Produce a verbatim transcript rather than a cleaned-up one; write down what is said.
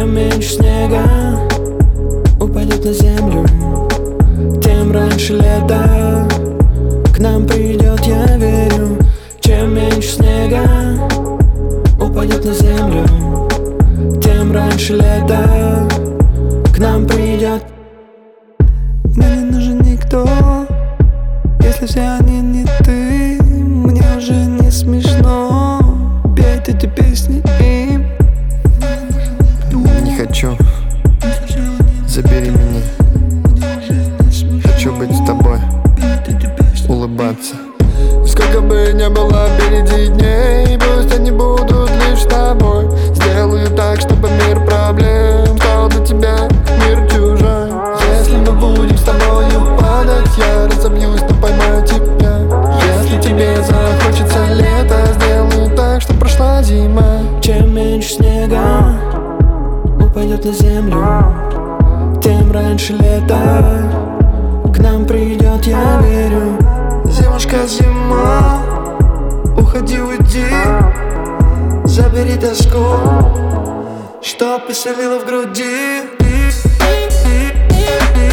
Чем меньше снега упадет на землю, тем раньше лето к нам придет, я верю. Чем меньше снега упадет на землю, тем раньше лето к нам придет. Мне не нужен никто, если все они не ты. Мне уже не смешно петь эти песни им. Не хочу, забери меня. Хочу быть с тобой, улыбаться. Сколько бы ни было впереди дней, пусть они будут лишь с тобой. Сделаю так, чтобы мир проблем стал для тебя мир чужой. Если мы будем с тобою падать, я разобьюсь, но поймаю тебя. Если тебе захочется лето, сделаю так, что прошла зима. Чем меньше снега упадет на землю, тем раньше лето к нам придет, я верю. Зимушка, зима, уходи, уйди, забери тоску, что поселила в груди.